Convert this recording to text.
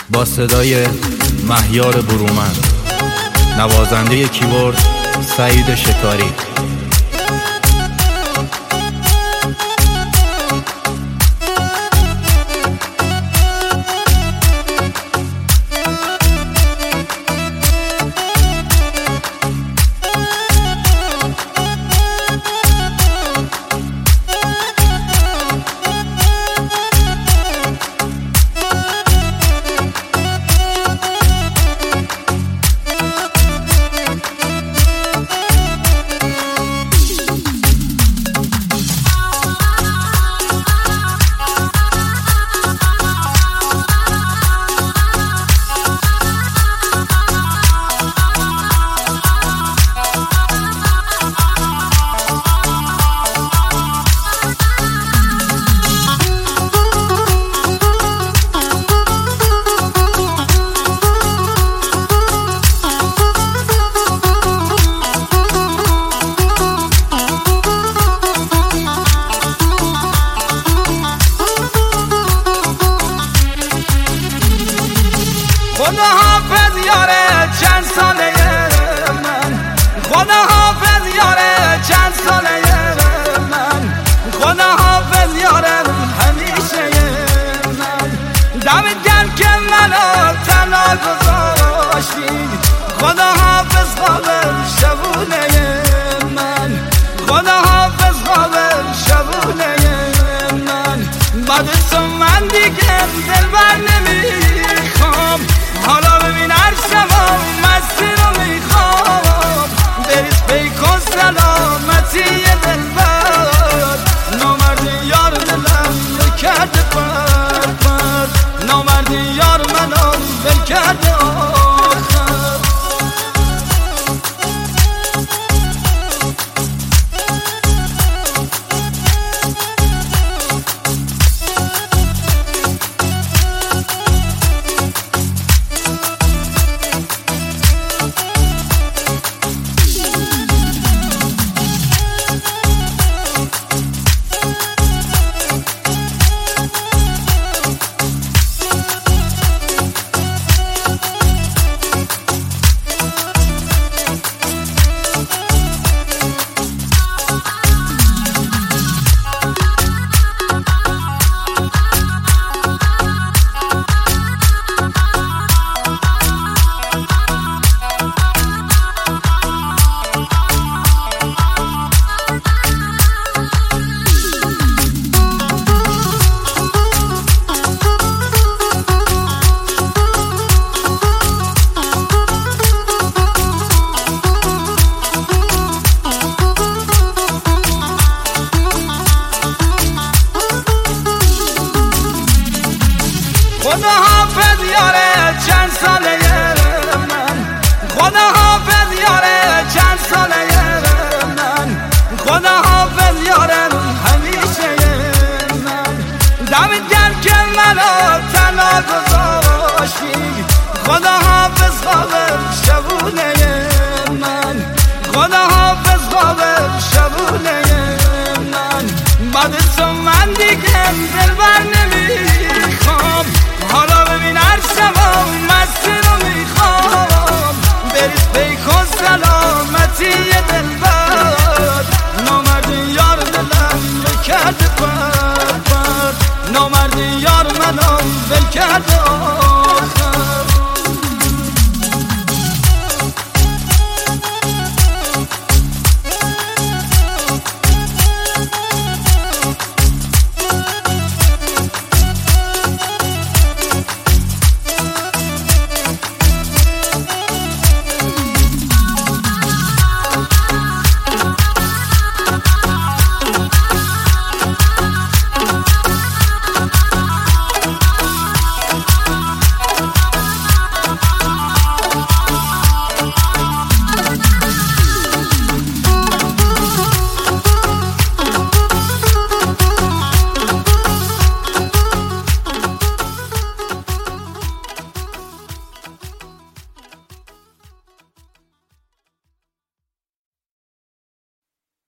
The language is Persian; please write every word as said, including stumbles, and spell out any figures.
با صدای مهیار برومند، نوازنده کیبورد سعید شکاری. خدا حافظ یاره چند ساله من، خدا حافظ یاره چند ساله من، خدا حافظ یاره همیشه من. دمت گرم که منو تنها گذاشتی، خدا حافظ خواب شبونه من، خدا حافظ خواب شبونه من. بعد تو من دیگه دل بر نمیخوام، حالا ببین هر شبا مستی رو میخوام، بریز پیک و سلامتی دل بر. نامردی یار دلم ول کرده پر پر، نامردی یار منو ول کرده آخر. خدا حافظ یاره چند ساله من، خدا حافظ یاره چند ساله من، خدا حافظ یاره همیشه من. دمت گرم که منو تنها گذاشتی، خدا حافظ خواب شبونه من، خدا حافظ خواب شبونه من. بعد تو من دیگه دل بر نمیخوام، حالا ببین هر شبا مستی رو میخوام، بریز پیک و سلامتی دل بر. نامردی یار دلم ول کرده پر پر، نامردی یار منو ول کرده.